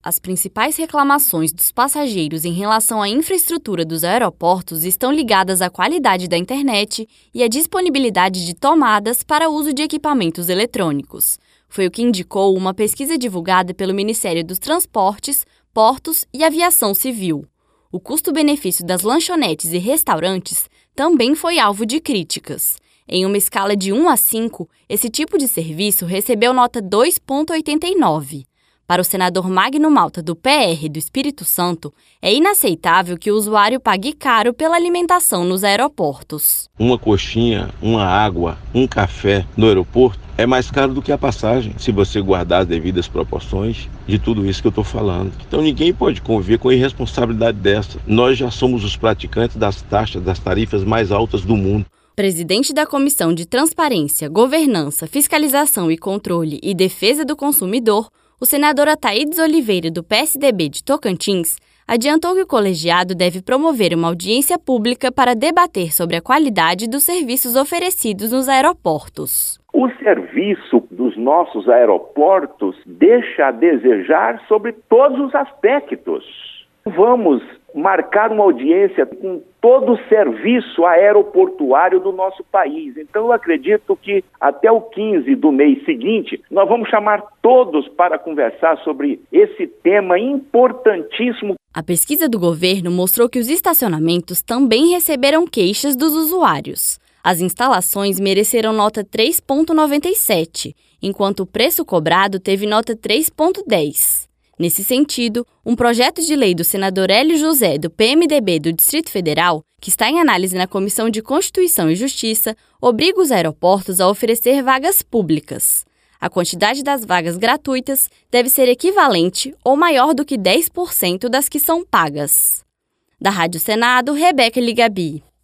As principais reclamações dos passageiros em relação à infraestrutura dos aeroportos estão ligadas à qualidade da internet e à disponibilidade de tomadas para uso de equipamentos eletrônicos. Foi o que indicou uma pesquisa divulgada pelo Ministério dos Transportes, Portos e Aviação Civil. O custo-benefício das lanchonetes e restaurantes também foi alvo de críticas. Em uma escala de 1 a 5, esse tipo de serviço recebeu nota 2,89. Para o senador Magno Malta, do PR do Espírito Santo, é inaceitável que o usuário pague caro pela alimentação nos aeroportos. Uma coxinha, uma água, um café no aeroporto é mais caro do que a passagem, se você guardar as devidas proporções de tudo isso que eu estou falando. Então ninguém pode conviver com a irresponsabilidade dessa. Nós já somos os praticantes das taxas, das tarifas mais altas do mundo. Presidente da Comissão de Transparência, Governança, Fiscalização e Controle e Defesa do Consumidor, o senador Ataídes Oliveira, do PSDB de Tocantins, adiantou que o colegiado deve promover uma audiência pública para debater sobre a qualidade dos serviços oferecidos nos aeroportos. O serviço dos nossos aeroportos deixa a desejar sobre todos os aspectos. Vamos marcar uma audiência com todo o serviço aeroportuário do nosso país. Então eu acredito que até o 15 do mês seguinte, nós vamos chamar todos para conversar sobre esse tema importantíssimo. A pesquisa do governo mostrou que os estacionamentos também receberam queixas dos usuários. As instalações mereceram nota 3,97, enquanto o preço cobrado teve nota 3,10. Nesse sentido, um projeto de lei do senador Hélio José, do PMDB do Distrito Federal, que está em análise na Comissão de Constituição e Justiça, obriga os aeroportos a oferecer vagas públicas. A quantidade das vagas gratuitas deve ser equivalente ou maior do que 10% das que são pagas. Da Rádio Senado, Rebeca Ligabi.